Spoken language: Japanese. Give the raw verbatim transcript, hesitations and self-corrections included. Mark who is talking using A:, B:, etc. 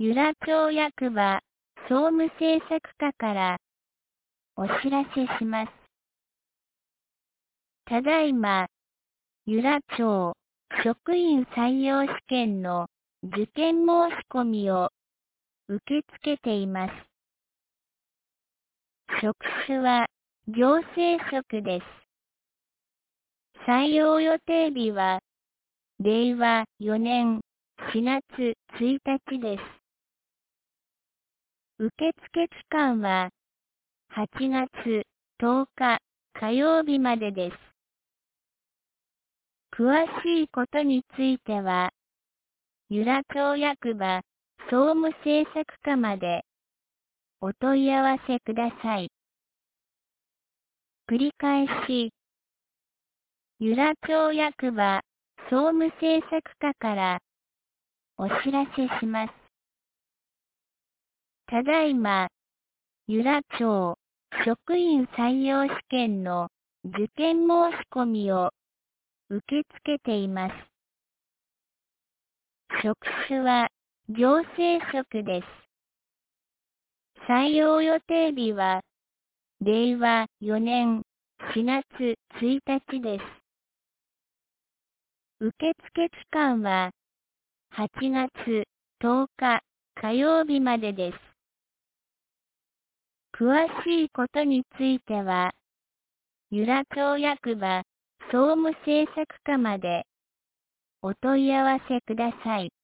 A: 由良町役場総務政策課からお知らせします。ただいま、由良町職員採用試験の受験申し込みを受け付けています。職種は行政職です。採用予定日はれいわよねんしがつついたちです。受付期間ははちがつとおか火曜日までです。詳しいことについては、由良町役場総務政策課までお問い合わせください。繰り返し、由良町役場総務政策課からお知らせします。ただいま、由良町職員採用試験の受験申し込みを受け付けています。職種は行政職です。採用予定日はれいわよねんしがつついたちです。受付期間ははちがつとおか火曜日までです。詳しいことについては、由良町役場総務政策課までお問い合わせください。